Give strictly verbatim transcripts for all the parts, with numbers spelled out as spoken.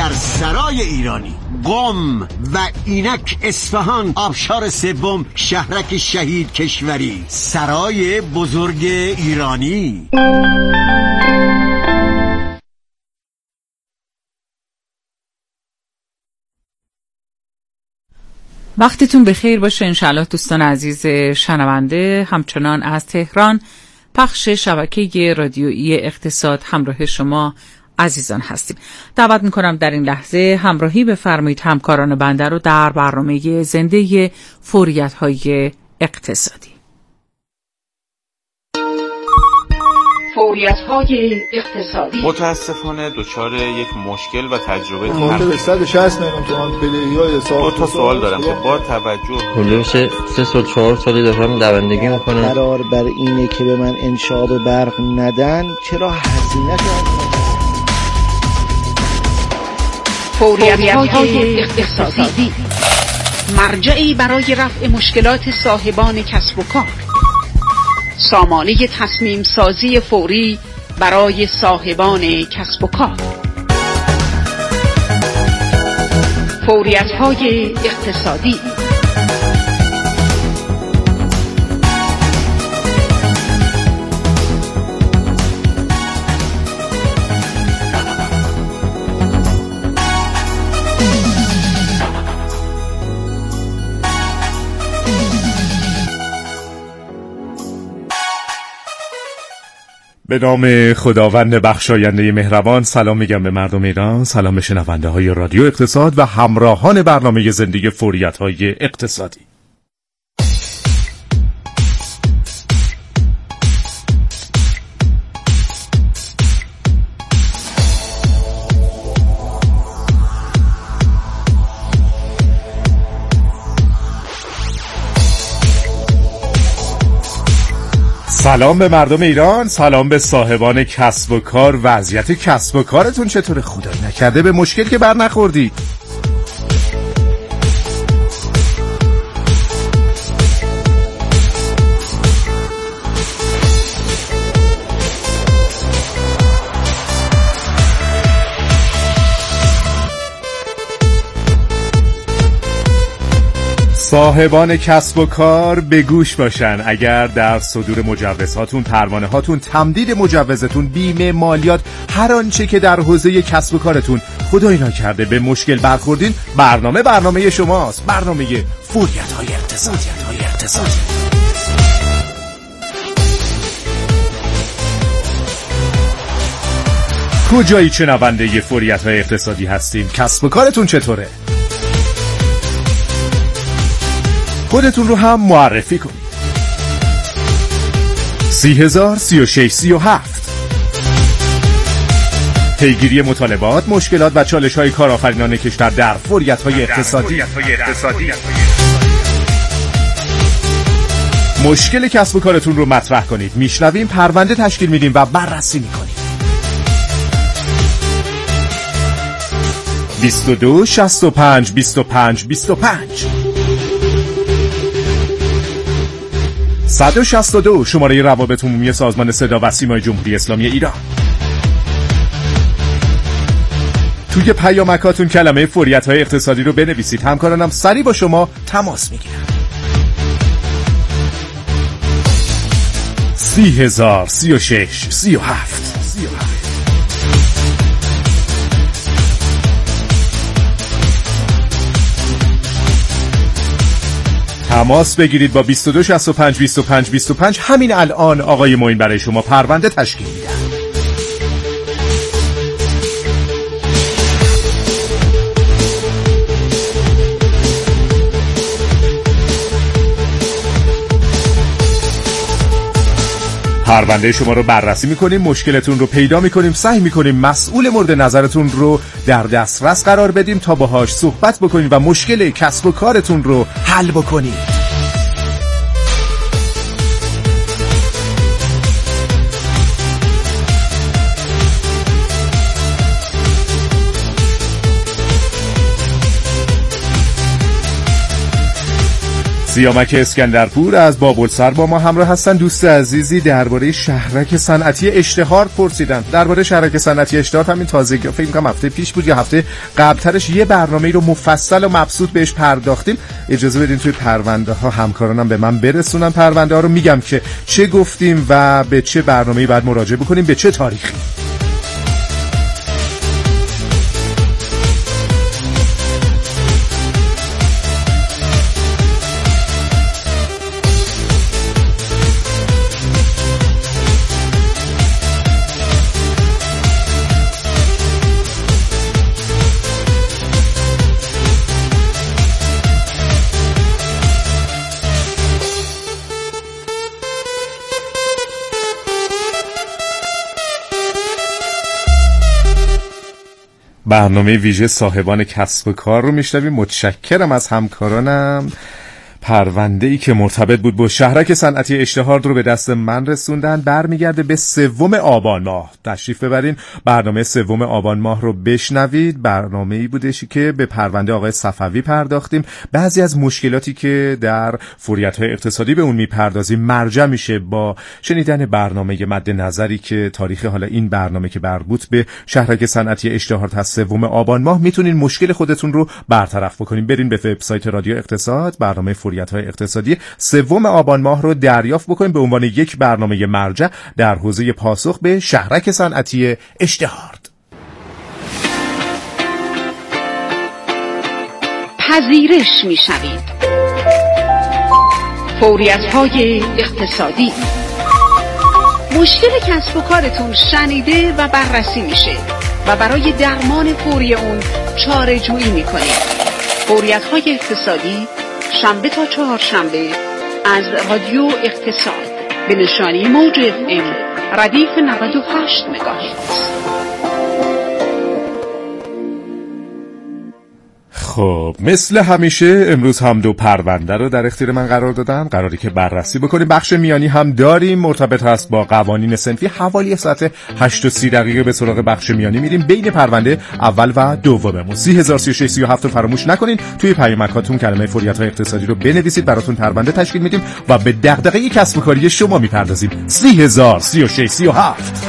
در سرای ایرانی، قم و اینک اصفهان، آبشار سوم، شهرک شهید کشوری، سرای بزرگ ایرانی. وقتتون بخیر باشه انشالله دوستان عزیز شنونده. همچنان از تهران پخش شبکه رادیویی اقتصاد همراه شما عزیزان هستیم. دعوت میکنم در این لحظه همراهی بفرمایید همکاران بنده رو در برنامه زنده فوریت‌های اقتصادی. فوریت‌های اقتصادی. متاسفانه دچار یک مشکل و تجربه مورد صد و شصت میلیون تومان بدهی‌های حساب. دو تا سوال دارم که با توجه حدود سه سال چهار سالی دارم دوندگی میکنم. قرار بر اینه که به من انشاب برق ندن، چرا هزینه کنم؟ فوریت‌های اقتصادی، مرجعی برای رفع مشکلات صاحبان کسب و کار. سامانه تصمیم سازی فوری برای صاحبان کسب و کار. فوریت‌های اقتصادی. به نام خداوند بخشاینده مهربان. سلام میگم به مردم ایران، سلام به شنونده های رادیو اقتصاد و همراهان برنامه زندگی فوریت های اقتصادی. سلام به مردم ایران، سلام به صاحبان کسب و کار. وضعیت کسب و کارتون چطوره؟ خدای نکرده به مشکل که بر نخوردی. صاحبان کسب و کار به گوش باشن. اگر در صدور مجوزهاتون، پروانه هاتون، تمدید مجوزتون، بیمه، مالیات، هر آنچه که در حوزه کسب و کارتون خدای نکرده به مشکل برخوردین، برنامه برنامه شماست. برنامه فوریت های اقتصادی. کجایی شنونده ی فوریت های اقتصادی هستین؟ کسب و کارتون چطوره؟ خودتون رو هم معرفی کنید. سی هزار سی و شش سی و هفت. پیگیری مطالبات، مشکلات و چالش های کارآفرینان کشور در فوریت های اقتصادی. مشکل کسب و کارتون رو مطرح کنید، میشنویم، پرونده تشکیل میدیم و بررسی میکنیم. بیست و دو شصت و پنج بیست و پنج بیست و پنج. صد و شصت و دو شماره روابط عمومی سازمان صدا و سیمای جمهوری اسلامی ایران. توی پیامکاتون کلمه فوریت های اقتصادی رو بنویسید، همکارانم سریع با شما تماس میگیرن. سی هزار سی و شش سی و هفت. تماس بگیرید با بیست و دو شصت و پنج بیست و پنج بیست و پنج. همین الان آقای معین برای شما پرونده تشکیل میدن. پرونده شما رو بررسی میکنیم، مشکلتون رو پیدا میکنیم، سعی میکنیم مسئول مورد نظرتون رو در دسترس قرار بدیم تا باهاش صحبت بکنید و مشکل کسب و کارتون رو حل بکنید. سیامک اسکندرپور از بابلسر با ما همراه هستن. دوست عزیزی درباره شهرک صنعتی اشتهار پرسیدن. درباره شهرک صنعتی اشتهار همین تازگی فکر می‌کنم هفته پیش بود یا هفته قبلترش یه برنامه‌ای رو مفصل و مبسوط بهش پرداختیم. اجازه بدین توی پرونده ها همکارانم به من برسونن پرونده ها رو، میگم که چه گفتیم و به چه برنامه‌ای بعد مراجعه بکنیم، به چه تاریخی. برنامه ویژه صاحبان کسب و کار رو میشنویم. متشکرم از همکارانم. پرونده‌ای که مرتبط بود با شهرک صنعتی اشتهار رو به دست من رسوندن. برمیگرده به سوم آبان ماه. تشریف ببرین برنامه سوم آبان ماه رو بشنوید. برنامه‌ای بودش که به پرونده آقای صفوی پرداختیم. بعضی از مشکلاتی که در فوریت‌های اقتصادی به اون میپردازیم مرجع میشه با شنیدن برنامه مد نظری که تاریخ حالا این برنامه که مربوط به شهرک صنعتی اشتهار تا سوم آبان ماه میتونین مشکل خودتون رو برطرف بکنین. برین به وبسایت رادیو اقتصاد، برنامه فوریت‌های اقتصادی سوم آبان ماه رو دریافت بکنیم به عنوان یک برنامه مرجع در حوزه پاسخ به شهرک صنعتی اشتهار. پذیرش می‌شوید. فوریت‌های اقتصادی. مشکل کسب و کارتون شنیده و بررسی میشه و برای درمان فوری اون چاره جویی میکنید. فوریت‌های اقتصادی شنبه تا چهارشنبه از رادیو اقتصاد به نشانی موج اف ام ردیف نود و هشت مگاهرتز. خب مثل همیشه امروز هم دو پرونده رو در اختیار من قرار دادن، قراری که بررسی بکنیم. بخش میانی هم داریم، مرتبط هست با قوانین صنفی. حوالی ساعت هشت و سی دقیقه به سراغ بخش میانی میریم بین پرونده اول و دوممون. سی هزار سی و شش سی و هفت رو فراموش نکنین. توی پیامکاتون کلمه فوریت‌های اقتصادی رو بنویسید، براتون پرونده تشکیل میدیم و به دغدغه کسب و کاری شما میپردازیم. سی هزار سی و شش سی و هفت.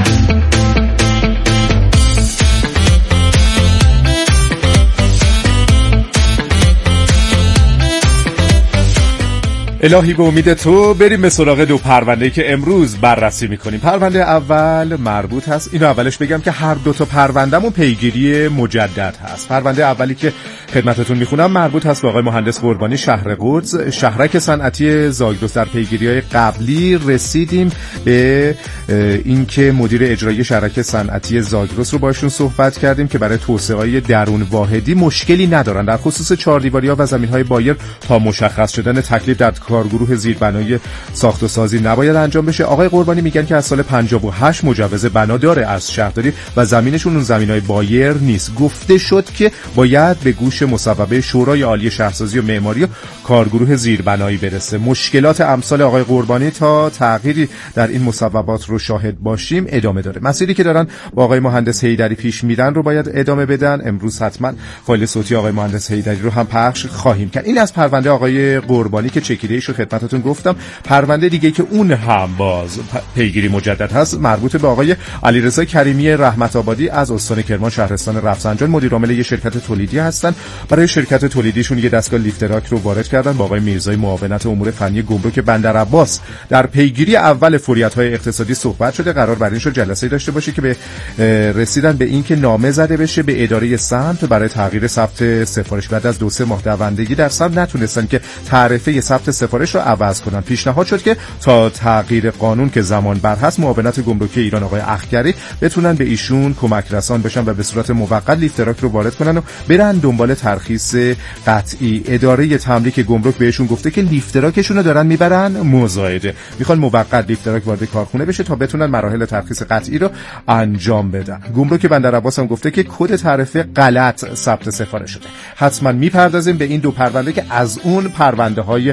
الهی به امید تو بریم به سراغ دو پرونده‌ای که امروز بررسی می‌کنیم. پرونده اول مربوط هست، اینو اولش بگم که هر دو تا پروندهمون پیگیری مجدد هست. پرونده اولی که خدمتتون میخونم مربوط هست به آقای مهندس قربانی شهر قدس، شهرک صنعتی زاگرس. در پیگیری‌های قبلی رسیدیم به اینکه مدیر اجرایی شهرک صنعتی زاگرس رو باشون صحبت کردیم که برای توسعه‌های درون واحدی مشکلی ندارن در خصوص چهاردیواری‌ها و زمین‌های بایر تا مشخص شدن تکلیف در کارگروه زیربنای ساخت و سازی نباید انجام بشه. آقای قربانی میگن که از سال پنجاه و هشت مجوز بنا داره از شهرداری و زمینشون اون زمینای بایر نیست. گفته شد که باید به گوش مصوبه شورای عالی شهرسازی و معماری و کارگروه زیربنایی برسه. مشکلات امثال آقای قربانی تا تغییری در این مصوبات رو شاهد باشیم ادامه داره. مسیری که دارن با آقای مهندس حیدری پیش میرن رو باید ادامه بدن. امروز حتما فایل صوتی آقای مهندس حیدری رو هم پخش خواهیم کرد. این از پرونده آقای قربانی که چکیده‌اش رو خدمتتون گفتم. پرونده دیگه که اون هم باز پیگیری مجدد هست مربوط به آقای علیرضا کریمی رحمت آبادی از استان کرمان شهرستان رفسنجان. مدیر عامل یک شرکت تولیدی هستن. برای شرکت تولیدیشون یه دستگاه لیفتراک رو وارد کردن. با آقای میرزای معاونت امور فنی گمرک بندر عباس در پیگیری اول فوریت‌های اقتصادی صحبت شده. قرار بر این شد جلسه داشته باشه که به رسیدن به این که نامه زده بشه به اداره سمت برای تغییر ثبت سفارش. بعد از دو سه ماه دوندگی در سمت نتونستن که تعرفه ثبت سفارش رو عوض کنن. پیشنهاد شد که تا تغییر قانون که زمان بر هست معاونت گمرکی ایران آقای اخگری بتونن به ایشون کمک رسان بشن و به صورت موقت لیفتراک رو وارد کنن و برن دنبال ترخیص قطعی. اداره تملیک گمرک بهشون گفته که لیفتراکشون رو دارن میبرن مزایده، میخوان موقت لیفتراک وارد کارخونه بشه تا بتونن مراحل ترخیص قطعی رو انجام بدن. گمرک بندر عباس هم گفته که کد تعرفه غلط ثبت سفارش شده. حتما میپردازیم به این دو پرونده که از اون پرونده های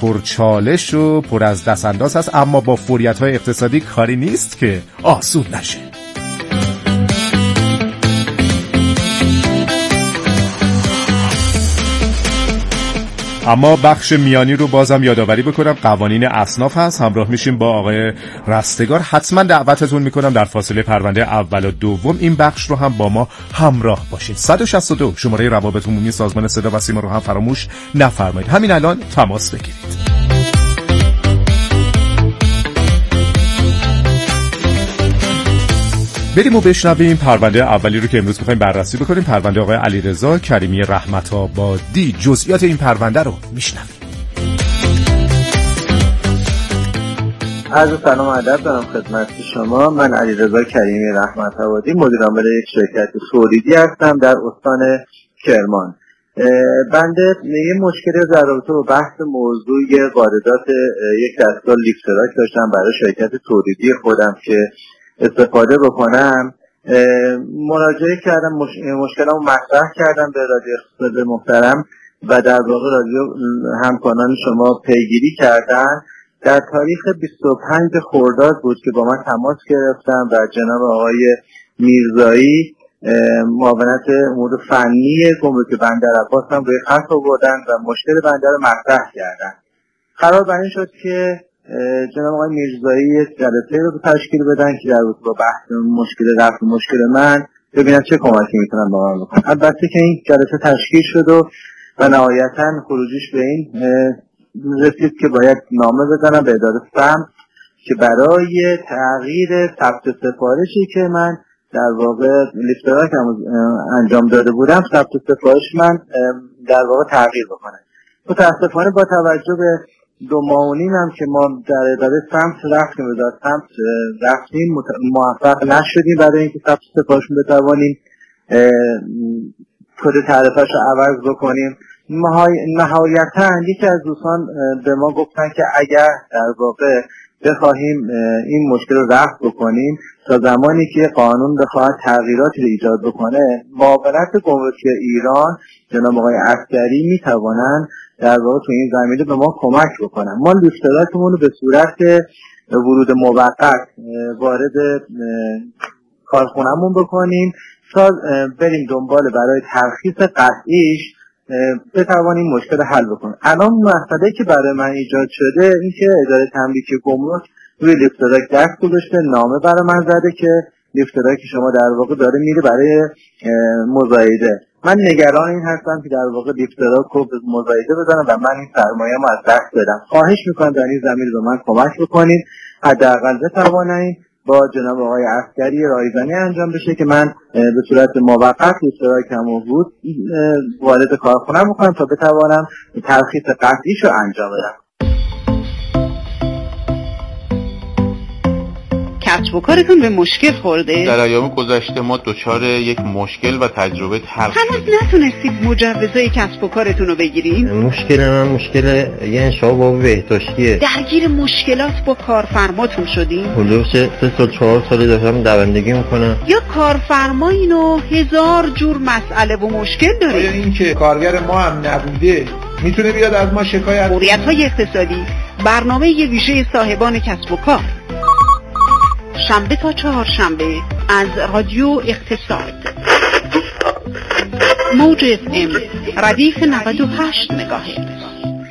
پرچالش و پر از دست انداز هست، اما با فوریت‌های اقتصادی کاری نیست که آسون نشه. اما بخش میانی رو بازم یادآوری بکنم، قوانین اصناف هست. همراه میشیم با آقای رستگار. حتما دعوتتون میکنم در فاصله پرونده اول و دوم این بخش رو هم با ما همراه باشید. صد و شصت و دو شماره روابط عمومی سازمان صدا و سیما رو هم فراموش نفرمایید. همین الان تماس بگیرید. بریم و بشنویم پرونده اولی رو که امروز می‌خوایم بررسی بکنیم. پرونده آقای علیرضا کریمی رحمت آبادی. جزئیات این پرونده رو میشنویم. عرض سلام و ادب دارم خدمت شما. من علیرضا کریمی رحمت آبادی، مدیر عامل یک شرکت تولیدی هستم در استان کرمان. بنده یه مشکلی در رابطه با بحث موضوع واردات یک دستگاه لیفتراک داشتم برای شرکت تولیدی خودم که استفاده بکنم. مراجعه کردم، مش... مشکلمو مطرح کردم به رادیو اقتصاد محترم و در واقع رادیو همکاران شما پیگیری کردن. در تاریخ بیست و پنج خرداد بود که با من تماس گرفتم و جناب آقای میرزایی معاونت امور فنی گمرک بندرعباس هم روی خط آوردن و مشکل بنده رو مطرح کردن. قرار بر این شد که جناب آقای میرزایی جلسه رو تشکیل بدن که در رابطه با بحث مشکل رفع مشکل من ببینن چه کمکی میتونن با من بکنن. البته که این جلسه تشکیل شد و و نهایتا خروجیش به این رسید که باید نامه بزنم به اداره سمت که برای تغییر ثبت سفارشی که من در واقع لیفتراک انجام داده بودم، ثبت سفارش من در واقع تغییر بکنه. متاسفانه با توجه به دو ماه و نیم هم که ما در اداره سمت رفتیم وزارت سمت رفتیم موفق نشدیم برای اینکه ثبت سفارشون بتوانیم کد تعرفه‌اش رو عوض بکنیم. نهایتا یکی از دوستان به ما گفتن که اگر در واقع بخواهیم این مشکل رو رفع بکنیم تا زمانی که قانون بخواهد تغییراتی رو ایجاد بکنه، معاونت گمرکی ایران جناب آقای عسکری میتوانند در واقع تو این زمینه به ما کمک بکنن. ما لیفتراکمون رو به صورت ورود موقت وارد کارخونه‌مون بکنیم تا بریم دنبال برای ترخیص قطعیش بتوانیم مشکل حل بکنیم. الان مسئله که برای من ایجاد شده این که اداره تملیک گمرک روی لیفتراک دست گذاشته، نامه برای من زده که لیفتراک شما در واقع داره میره برای مزایده. من نگران این هستم که در واقع لیفتراک رو به مزایده بزنم و من این سرمایه‌مو از دست بدم. خواهش میکنم در این زمینه به من کمک بکنید، حداقل بتوانید با جناب آقای عسکری رایزنی انجام بشه که من به صورت موقت لیفتراکمو بود وارد کارخونه بکنم تا بتوانم ترخیص قطعیشو انجام بدم. کسب و کارتون به مشکل خورده؟ در ایام گذشته ما دچار یک مشکل و تجربه تلخ هنوز نتونستید مجوزای کسب و کارتون رو بگیرید؟ مشکل من مشکل یه انشاء با بهداشتیه. درگیر مشکلات با کارفرماتون شدین؟ حدود سه سال چهار سالی داشتم دوندگی میکنم. یا کارفرمایین و هزار جور مسئله و مشکل داره؟ آیا این که کارگر ما هم نبوده میتونه بیاد از ما شکایت؟ موریدهای اقتصادی، برنامه یه ویژه صاحبان کسب و کار، شنبه تا چهارشنبه از رادیو اقتصاد، موج اف ام ردیف نود و هشت مگاهرتز.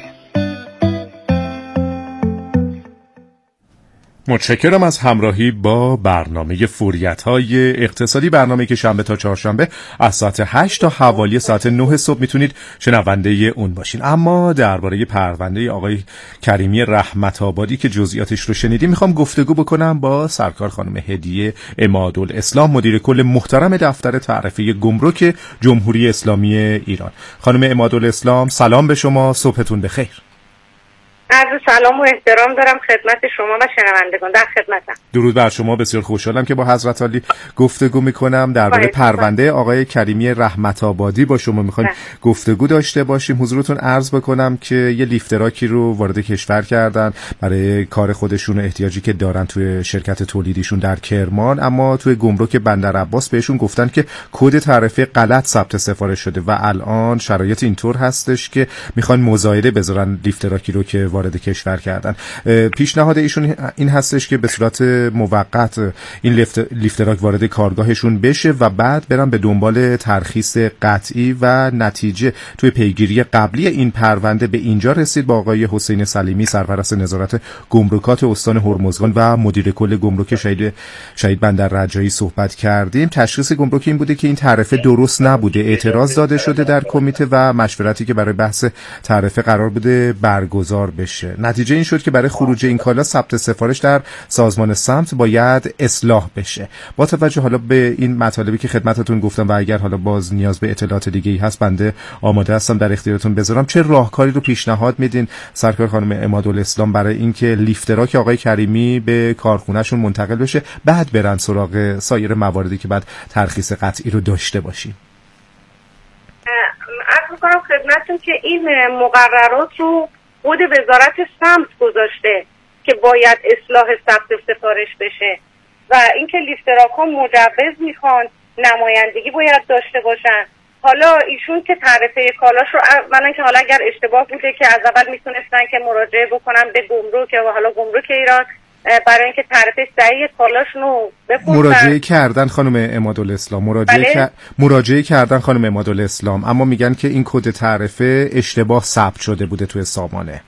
متشکرم از همراهی با برنامه فوریت‌های اقتصادی، برنامه‌ای که شنبه تا چهارشنبه از ساعت هشت تا حوالی ساعت نه صبح میتونید شنونده اون باشین. اما درباره پرونده آقای کریمی رحمت آبادی که جزئیاتش رو شنیدیم میخوام گفتگو بکنم با سرکار خانم هدیه عمادالاسلام، مدیر کل محترم دفتر تعرفه گمرک جمهوری اسلامی ایران. خانم عمادالاسلام سلام به شما، صبحتون بخیر. عرض سلام و احترام دارم خدمت شما و شنوندگان، در خدمتم. درود بر شما، بسیار خوشحالم که با حضرت عالی گفتگو میکنم. درباره پرونده آقای کریمی رحمت آبادی با شما میخوایم گفتگو داشته باشیم. حضورتون عرض بکنم که یه لیفتراکی رو وارد کشور کردن برای کار خودشون و احتیاجی که دارن توی شرکت تولیدیشون در کرمان، اما توی گمرک بندرعباس بهشون گفتن که کد تعرفه غلط ثبت سفارش شده و الان شرایط اینطور هستش که میخوان مزایده بذارن لیفتراکی رو که وارد کشور کردن. پیشنهاد ایشون این هستش که به صورت موقت این لیفت لیفتراک وارد کارگاهشون بشه و بعد برن به دنبال ترخیص قطعی و نتیجه. توی پیگیری قبلی این پرونده به اینجا رسید. با آقای حسین سلیمی سرپرست نظارت گمرکات استان هرمزگان و مدیر کل گمرک شهید شهید بندر رجایی صحبت کردیم. تشخیص گمرک این بوده که این تعرفه درست نبوده. اعتراض داده شده در کمیته و مشورتی که برای بحث تعرفه قرار بوده برگزار بشه. نتیجه این شد که برای خروج این کالا ثبت سفارش در سازمان سمت باید اصلاح بشه. با توجه حالا به این مطالبی که خدمتتون گفتم و اگر حالا باز نیاز به اطلاعات دیگه‌ای هست بنده آماده هستم در اختیارتون بذارم. چه راهکاری رو پیشنهاد میدین سرکار خانم عمادالاسلام برای اینکه لیفتراک آقای کریمی به کارخونهشون منتقل بشه، بعد برن سراغ سایر مواردی که بعد ترخیص قطعی رو داشته باشیم؟ عرض می‌کنم خدمتتون که این مقررات رو خود وزارت سمت گذاشته که باید اصلاح ثبت سفارش بشه و اینکه لیفتراک‌ها مجوز میخوان، نمایندگی باید داشته باشن. حالا ایشون که تعرفه کالاش رو اولا که حالا اگر اشتباه بوده که از اول میتونستن که مراجعه بکنن به گمرک و حالا گمرک ایران برای اینکه تعرفه صحیح کالاشون رو بپرسن. مراجعه کردن خانم عمادالاسلام مراجعه بله؟ ک... مراجعه کردن خانم عمادالاسلام اما میگن که این کد تعرفه اشتباه ثبت شده بوده توی سامانه.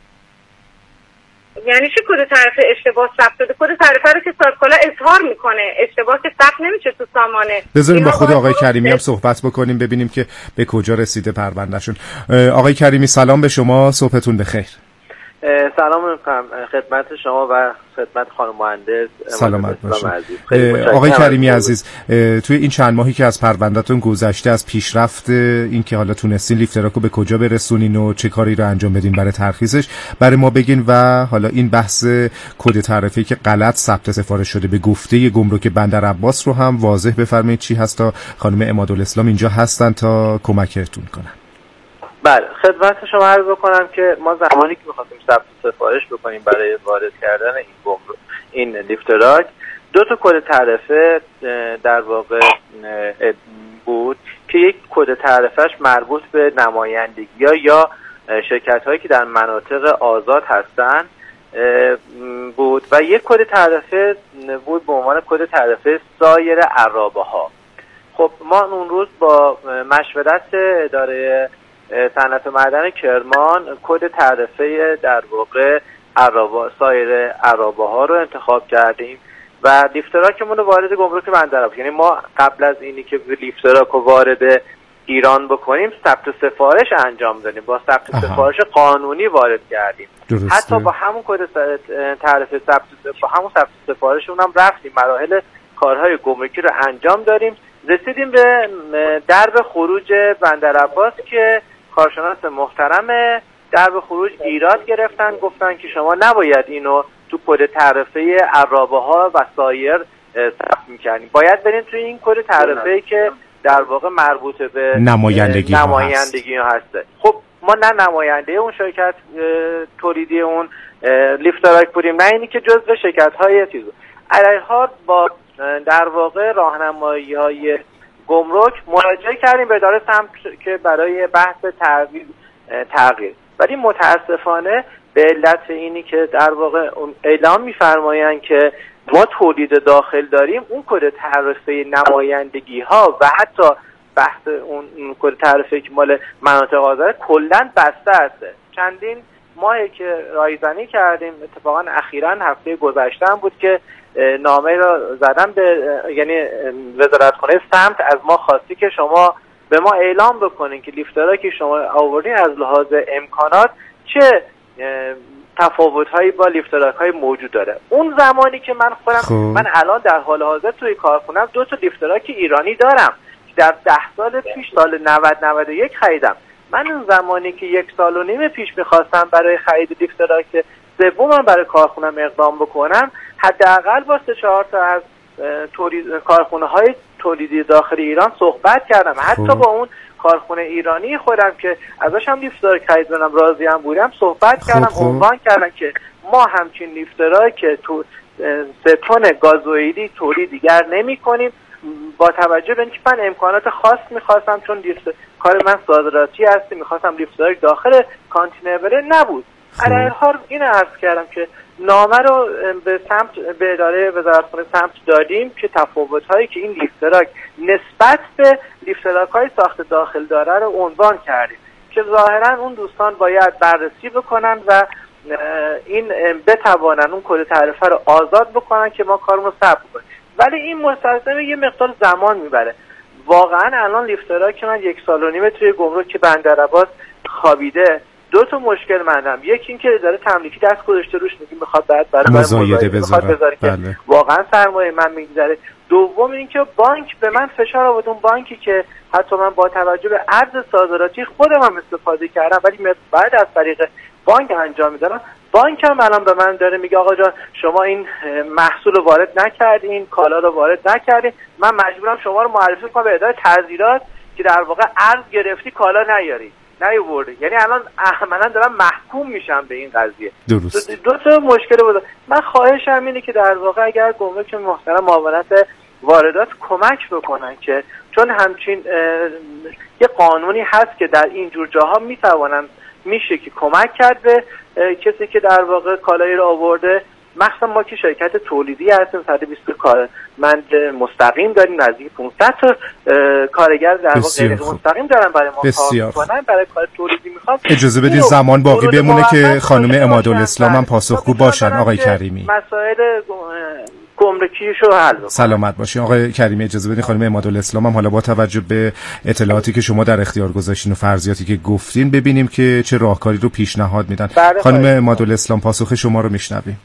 یعنی چی کد تعرفه اشتباه ثبت شده؟ کد تعرفه رو که صاحب کالا اظهار میکنه، اشتباه که ثبت نمیشه تو سامانه. بذاریم با خود آقای کریمی هم صحبت بکنیم ببینیم که به کجا رسیده پروندهشون. آقای کریمی سلام به شما، صبحتون بخیر. سلام میکنم خدمت شما و خدمت خانم مهندس. سلامت باشید. آقای کریمی عزیز، توی این چند ماهی که از پروندهتون گذشته از پیشرفت این که حالا تونستین لیفتراکو به کجا برسونین و چه کاری رو انجام بدین برای ترخیصش برای ما بگین و حالا این بحث کد تعرفه‌ای که غلط ثبت سفارش شده به گفته گمرک بندر عباس رو هم واضح بفرمایید چی هست تا خانم عمادالاسلام اینجا هستن تا کمکتون کنن. بله خدمت شما عرض بکنم که ما زمانی که می‌خواستیم ثبت سفارش بکنیم برای وارد کردن این گمرک این لیفتراک دو تا کد تعرفه در واقع بود که یک کد تعرفهش مربوط به نمایندگی‌ها یا شرکت‌هایی که در مناطق آزاد هستن بود و یک کد تعرفه بود به عنوان کد تعرفه سایر عرابه‌ها. خب ما اون روز با مشورت اداره صنعت معدن کرمان کد تعرفه در واقع عرابه سایر عرابه ها رو انتخاب کردیم و لیفتراکمون رو وارد گمرک بندر عباس، یعنی ما قبل از اینی که لیفتراک رو وارد ایران بکنیم ثبت سفارش انجام دادیم، با ثبت سفارش قانونی وارد کردیم. درسته. حتی با همون کد تعرفه ثبت با همون ثبت سفارشمون هم رفتیم مراحل کارهای گمرکی رو انجام دادیم، رسیدیم به درب خروج بندر عباس که کارشناس محترم درب خروج ایراد گرفتن، گفتن که شما نباید اینو تو کد تعرفه عرابه ها و سایر ثبت می‌کنید، باید برین توی این کد تعرفه‌ای که در واقع مربوط به نمایندگی ها نمایندگی ها هست. خب ما نه نماینده اون شرکت تولیدی اون لیفتراک بودیم نه اینی که جزء شرکت‌های چیزو علیها با در واقع راهنمایی‌های گمرک مراجعه کردیم به اداره سمت که برای بحث تغییر تغییر ولی متاسفانه به علت اینی که در واقع اعلام می‌فرمایند که ما تولید داخل داریم، اون کد تعرفه نمایندگی ها و حتی بحث اون کد تعرفه که مال مناطق آزاد کلاً بسته است. چندین ماهی که رایزنی کردیم، اتفاقا اخیراً هفته گذشته هم بود که نامه را زدم به یعنی وزارتخانه سمت از ما خواستی که شما به ما اعلام بکنین که لیفتراکی شما آوردین از لحاظ امکانات چه تفاوت‌هایی با لیفتراک‌های موجود داره. اون زمانی که من خودم خب. من الان در حال حاضر توی کارخونم دو تا لیفتراک ایرانی دارم که در ده سال پیش سال نود نود و یک خریدم. من اون زمانی که یک سال و نیم پیش می‌خواستم برای خرید لیفتراک سومم برای کارخونم اقدام بکنم، حداقل با سه چهار تا از تولید کارخونه‌های تولیدی داخل ایران صحبت کردم. حتی خب. با اون کارخونه ایرانی خودم که ازش هم لیفتراک خرید کنم راضی هم بودم صحبت خب کردم، عنوان کردم که ما همچین لیفتراک تو سه تن گازوئیلی تولید دیگر نمی کنیم، با توجه به اینکه من امکانات خاص میخواستم چون لیفت کار من صادراتی هستی میخواستم لیفتراک داخل کانتینر بره، نبود. در حال این عرض کردم که نامه رو به سمت به اداره وزارتخانه سمت دادیم که تفاوت‌هایی که این لیفتراک نسبت به لیفتراک‌های ساخت داخل داره رو عنوان کردیم که ظاهراً اون دوستان باید بررسی بکنن و این بتوانن اون کد تعرفه رو آزاد بکنن که ما کارمون رو ثبت کنیم. ولی این مستلزم یه مقدار زمان میبره. واقعا الان لیفتراک من یک سال و نیمه توی گمرک بندرعباس خوابیده. دو تا مشکل مندم، یکی این که داره تملیکی دست گذاشته روش میگیم میخواد بعد برای مزایده بذاره بله. واقعا سرمایه من میگذره. دوم این که بانک به من فشار آورد، اون بانکی که حتی من با توجه به عرض صادراتی خودم هم استفاده کردم ولی بعد از طریق بانک انجام میدارم، بانک هم الان به من داره میگه آقا جان شما این محصول رو وارد نکردین، کالا رو وارد نکردین، من مجبورم شما رو معرفی کنم به اداره تعزیرات که در واقع عرض گرفتی کالا نیاری نیاوردی. یعنی الان عملاً دارم محکوم میشم به این قضیه. درست. دو, دو تا مشکل بود. من خواهشم اینه که در واقع اگر گمرک محترم معاونت واردات کمک بکنن که چون همچین یه قانونی هست که در این جور جاها میتوانن میشه که کمک کرد به کسی که در واقع کالایی رو آورده. مثلا ما که شرکت تولیدی هستیم، صد و بیست کارمند مستقیم داریم، نزدیک پانصد تا کارگر در واقع غیر مستقیم دارن برای ما کار میکنن. برای کار تولیدی میخوام اجازه بدید زمان باقی بمونه که خانم عمادالاسلام هم پاسخگو باشن. آقای کریمی مسائل گمرکیشو حل بکنن. سلامت باشین آقای کریمی. اجازه بدید خانم عمادالاسلام هم حالا با توجه به اطلاعاتی که شما در اختیار گذاشتین و فرضیاتی که گفتین ببینیم که چه راهکاری رو پیشنهاد میدن. خانم عمادالاسلام پاسخ شما رو میشنویم.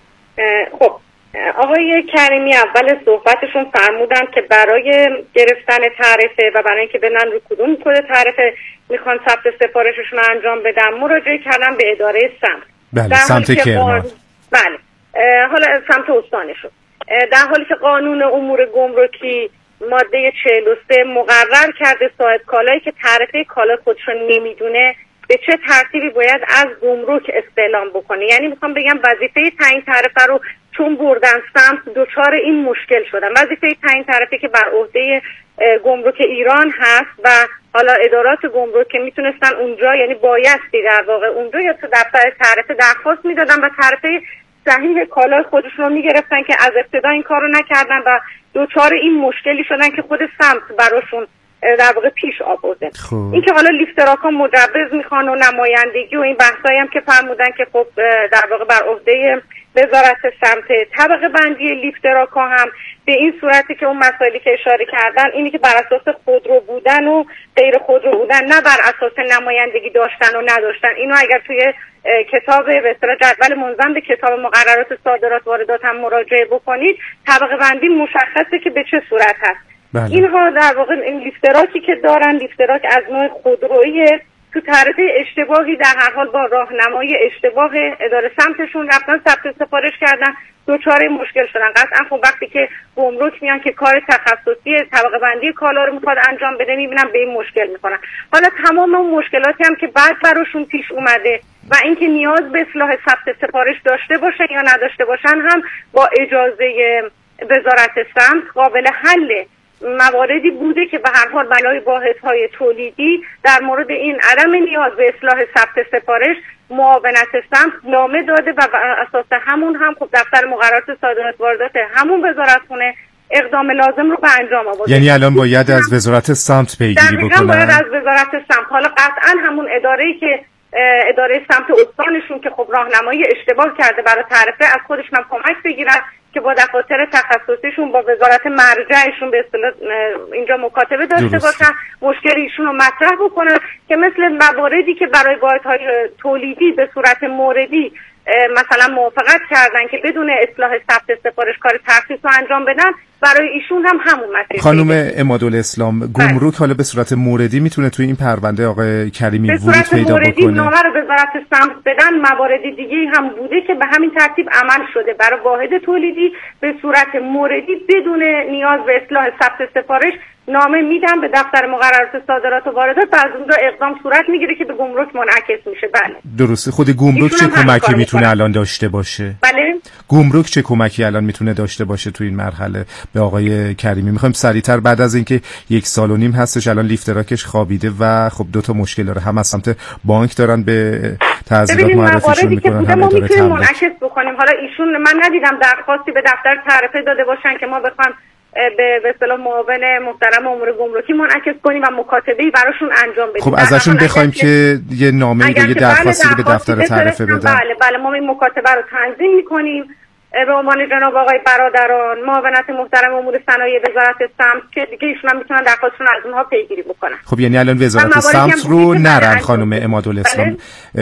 خب آقای کریمی اول صحبتشون فرمودن که برای گرفتن تعرفه و برای اینکه بدونن رو کدوم کد تعرفه میخوان ثبت سفارششون رو انجام بدن مراجعه کردن به اداره سمت. بله سمت کرمان. بله حالا سمت استانشون. در حالی که قانون امور گمرکی ماده چهل و سه مقرر کرده صاحب کالایی که تعرفه کالا خودشون نمیدونه به چه ترتیبی باید از گمرک استعلام بکنه. یعنی میخوام بگم وظیفه تعیین تعرفه رو چون بردن سمت دچار این مشکل شدن. وظیفه تعیین تعرفه که بر عهده گمرک ایران هست و حالا ادارات گمرک که میتونستن اونجا یعنی بایستی در واقع اونجا یا تو دفتر تعرفه درخواست میدادن و تعرفه صحیح کالای خودشون رو میگرفتن که از ابتدا این کار رو نکردن و دچار این مشکلی شدن که خود سمت براشون در واقع پیش آورده. این که حالا لیفتراکا مجوز میخوان و نمایندگی و این بحثایی هم که فرمودن که خب در واقع بر عهده وزارت سمت. طبقه بندی لیفتراکا هم به این صورتی که اون مسائلی که اشاره کردن اینی که بر اساس خودرو بودن و غیر خودرو بودن، نه بر اساس نمایندگی داشتن و نداشتن. اینو اگر توی کتاب به اصطلاح جدول منظم به کتاب مقررات صادرات واردات هم مراجعه بکنید، طبقه بندی مشخصه که به چه صورت هست. بله. اینها در واقع این لیفتراکی که دارن لیفتراک از نوع خودرویی تو تعرفه اشتباهی در هر حال با راهنمای اشتباه اداره سمتشون رفتن ثبت سفارش کردن، دوچاره مشکل شدن. قطعا خب وقتی که گمرک میان که کار تخصصی طبقه بندی کالا رو میخواد انجام بده میبینن به این مشکل میکنن. حالا تمام اون مشکلاتی هم که بعد براشون پیش اومده و اینکه نیاز به اصلاح ثبت سفارش داشته باشن یا نداشته باشن هم با اجازه وزارت سمت قابل حله. مواردی بوده که به هر حال بنای واحدهای تولیدی در مورد این عدم نیاز به اصلاح ثبت سفارش معاونت سمت نامه داده و بر اساس همون هم خب دفتر مقررات صادرات واردات همون وزارتخونه اقدام لازم رو به انجام آورده. یعنی الان باید از وزارت سمت پیگیری بکنن. باید از وزارت سمت. حالا قطعا همون اداره‌ای که اداره سمت استانشون که خب راهنمایی اشتباه کرده برای تعرفه از خودشون هم کمک بگیرن که با دفاتر تخصصیشون با وزارت مرجعشون به اصطلاح اینجا مکاتبه داشته باشن، مشکل ایشون رو مطرح بکنن که مثل مواردی که برای واحدهای تولیدی به صورت موردی مثلا موافقت کردن که بدون اصلاح ثبت سفارش کار تخصیص رو انجام بدن، برای ایشون هم همون مسئله. خانم عمادالاسلام، گمرک حالا به صورت موردی میتونه توی این پرونده آقای کریمی ورود پیدا بکنه؟ به صورت موردی نامه رو وزارت سمت بدن. موارد دیگه هم بوده که به همین ترتیب عمل شده برای واحد تولیدی به صورت موردی بدون نیاز به اصلاح ثبت سفارش نامه میدم به دفتر مقررات صادرات و واردات و از اونجا اقدام صورت میگیره که به گمرک منعکس میشه. بله درسته. خود گمرک چه کمکی میتونه الان داشته باشه؟ بله گمرک چه کمکی الان میتونه داشته باشه تو این مرحله به آقای کریمی؟ میخوایم سریعتر بعد از اینکه یک سال و نیم هستش الان لیفتراکش خوابیده و خب دو تا مشکل داره، هم از سمت بانک دارن به تعذیرات معرفیشون میکنن، هم ما اداره میتونیم تملک. منعکس بکنیم. حالا ایشون من ندیدم درخواستی به دفتر تعرفه داده باشن که ما بخوام به به اصطلاح معاون محترم امور گمرکی منعکس کنیم و مکاتبه‌ای براشون انجام بدیم. خب ازشون بخوایم که یه نامه‌ای رو یه درخواستی رو به دفتر تعرفه بدن. بله بله ما این مکاتبه رو تنظیم می‌کنیم به عنوان جناب آقای برادران، معاونت محترم امور صنایع وزارت سمت که دیگه ایشون هم میتونن درخواستشون از اونها پیگیری بکنن. خب یعنی الان وزارت سمت رو نرن خانم عمادالاسلام.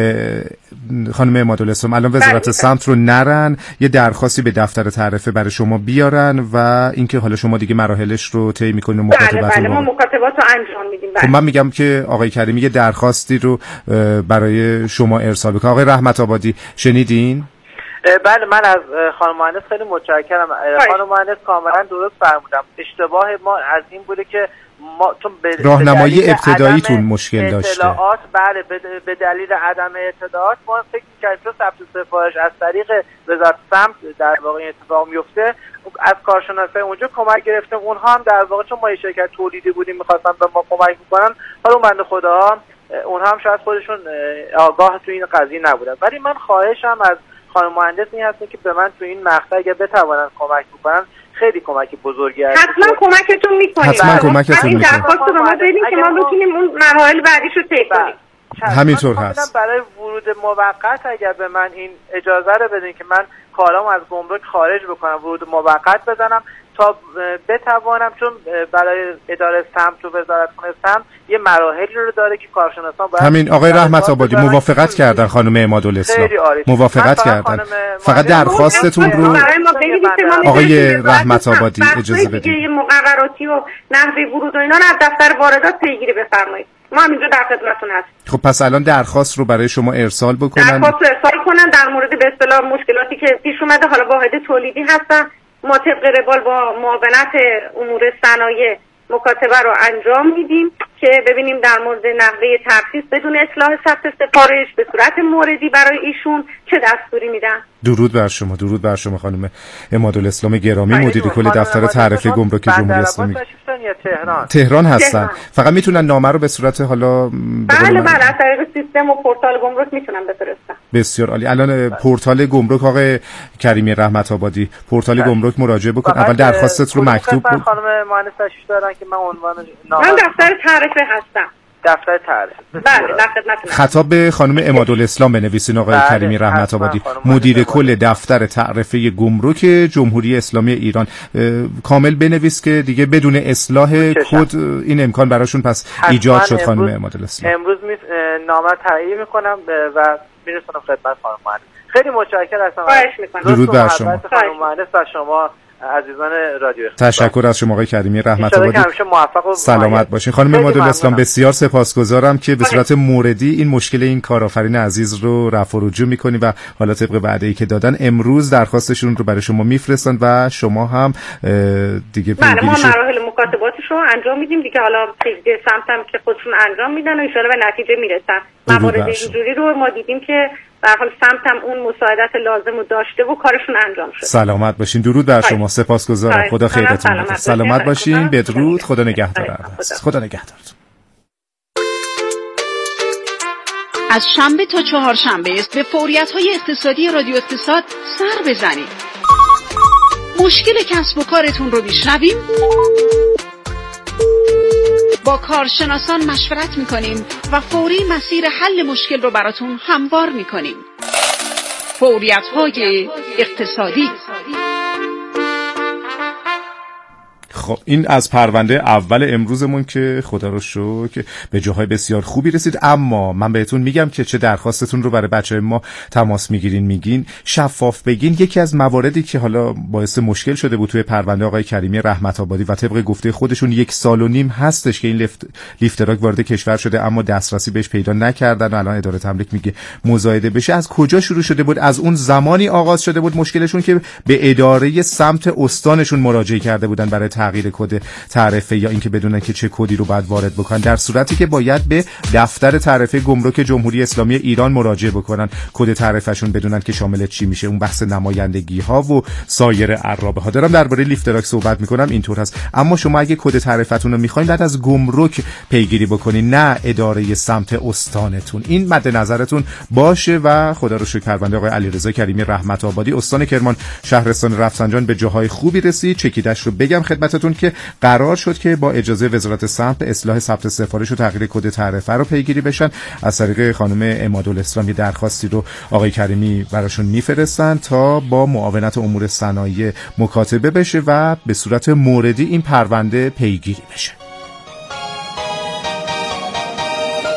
خانم عمادالاسلام الان وزارت بله. سمت رو نرن، یه درخواستی به دفتر تعرفه برای شما بیارن و اینکه حالا شما دیگه مراحلش رو طی می‌کنید و مکاتبات بله بله رو ما مکاتبات رو انجام میدیم. خب من میگم که آقای کریمی یه درخواستی رو برای شما ارسال بکنه. آقای رحمت آبادی شنیدین؟ بله من از خانم مهندس خیلی متشکرم. خانم مهندس کاملا درست فرمودم. اشتباه ما از این بوده که ما چون به راهنمایی ابتداییتون مشکل داشته. بله به دلیل عدم اطلاعات ما فکر می‌کردیم که ثبت سفارش از طریق وزارت سمت در واقع اتفاق میفته، از کارشناسای اونجا کمک گرفتیم. اونها هم در واقع چون ما یه شرکت تولیدی بودیم می‌خواستن به ما کمک بکنن، حالا اون بنده خداها اونها هم شاید خودشون آگاه تو این قضیه نبودن. ولی من خواهشم از خانم مهندس این هست که به من تو این مقطع اگه بتوانن کمک بکنن خیلی کمک بزرگی است. حتما کمکتون می‌کنیم. حتما کمکتون می‌کنیم. درخواست رو به ما بدین که ما بتونیم اون مراحل بعدیش رو طی کنیم. همینطور هست. برای ورود موقت اگر به من این اجازه رو بدین که من کالامو از گمرک خارج بکنم، ورود موقت بزنم تا بتوانم، چون برای اداره سمت و وزارتخونه سمت یه مراحلی رو داره که کارشناسان باید همین. آقای رحمت آبادی موافقت کردن خانم عمادالاسلام، موافقت کردن. فقط درخواستتون رو آقای رحمت آبادی اجازه بدید مقرراتی و نحوه ورود و اینا رو از دفتر واردات پیگیری بفرمایید. ما همینجا در خدمتتون هستیم. خب پس الان درخواست رو برای شما ارسال بکنن. درخواست رو ارسال کنن در مورد به اصطلاح مشکلاتی که پیش اومده. حالا واحد تولیدی هستن، ما طبق روال با معاونت امور صنایع مکاتبه رو انجام میدیم که ببینیم در مورد نحوه تخصیص بدون اصلاح ثبت سفارش به صورت موردی برای ایشون چه دستوری میدن. درود بر شما، درود بر شما خانم عمادالاسلام گرامی، مدیر کل دفتر تعرفه گمرک جمهوری اسلامی تهران. تهران هستن. تهران. فقط میتونن نامه رو به صورت حالا بله بله از طریق سیستم و پورتال گمرک میتونن بفرستن. بسیار عالی. الان پورتال گمرک آقای کریمی رحمت آبادی، پورتال گمرک مراجعه بکن. اول درخواستت رو مکتوب کن. خانم مهندس تشریف دارن که من عنوان نامه من دفتر تعرفه هستم. دفتر تعرفه. بله در خدمتتون. خطاب به خانم عمادالاسلام بنویسین آقای بله. کریمی رحمت آبادی، مدیر کل دفتر تعرفه گمرک جمهوری اسلامی ایران. کامل بنویس که دیگه بدون اصلاح کد این امکان براشون پس ایجاد شد. خانم عمادالاسلام امروز می نامه تهیه میکنم و میرسونم خدمت خانم مهندس. خیلی متشکرم هستم. خواهش میکنم. درود بر شما خانم مهندس و شما عزیزان رادیو اختصاص. تشکر از شما آقای کریمی رحمت آبادی. سلامت باشین. خانم عمادالاسلام بسیار سپاسگزارم که به صورت موردی این مشکل این کارآفرین عزیز رو رفع و رجوع می‌کنی و حالا طبق وعده‌ای که دادن امروز درخواستشون رو برای شما میفرستن و شما هم دیگه بله ما مراحل مکاتباتش رو انجام میدیم دیگه. حالا پیگیری سمت هم که خودشون انجام میدن و ان شاءالله به نتیجه میرسن. موارد اینجوری رو ما دیدیم که در حال سمت هم اون مساعدت لازم رو داشته و کارشون انجام شد. سلامت باشین. درود بر شما. سپاسگزارم. خدا خیرتون بده. سلامت باشین. بدرود. خدا نگهدار. خدا نگهدارتون. از شنبه تا چهارشنبه است به فوریت‌های اقتصادی رادیو اقتصاد سر بزنید. مشکل کسب و کارتون رو میشنویم، با کارشناسان مشورت میکنیم و فوری مسیر حل مشکل رو براتون هموار میکنیم. فوریت‌های اقتصادی. خب این از پرونده اول امروزمون که خدا رو شکر که به جاهای بسیار خوبی رسید. اما من بهتون میگم که چه درخواستتون رو برای بچه‌های ما تماس میگیرین میگین شفاف بگین. یکی از مواردی که حالا باعث مشکل شده بود توی پرونده آقای کریمی رحمت آبادی و طبق گفته خودشون یک سال و نیم هستش که این لیفت لیفتراک وارد کشور شده اما دسترسی بهش پیدا نکردن و الان اداره تملک میگه مزایده بشه. از کجا شروع شده بود؟ از اون زمانی آغاز شده بود مشکلشون که به اداره سمت استانشون مراجعه کرده بودن برای تغییر تغییر کد تعرفه یا اینکه بدونن که چه کدی رو باید وارد بکنن، در صورتی که باید به دفتر تعرفه گمرک جمهوری اسلامی ایران مراجعه بکنن، کد تعرفه‌شون بدونن که شامل چی میشه، اون بحث نمایندگی ها و سایر عرابه ها. دارم درباره لیفتراک صحبت میکنم، اینطور هست. اما شما اگه کد تعرفتون رو میخواین بعد از گمرک پیگیری بکنین، نه اداره سمت استانتون. این مد نظرتون باشه و خدا رو شکر پرونده آقای علیرضا کریمی رحمت آبادی استان کرمان شهرستان رفسنجان به جاهای خوبی رسید. چکیدش رو بگم خدمتتون که قرار شد که با اجازه وزارت سمت اصلاح ثبت سفارش و تغییر کد تعرفه رو پیگیری بشن. از طریق خانم عمادالاسلام یه درخواستی رو آقای کریمی براشون میفرستن تا با معاونت امور صنایع مکاتبه بشه و به صورت موردی این پرونده پیگیری بشه.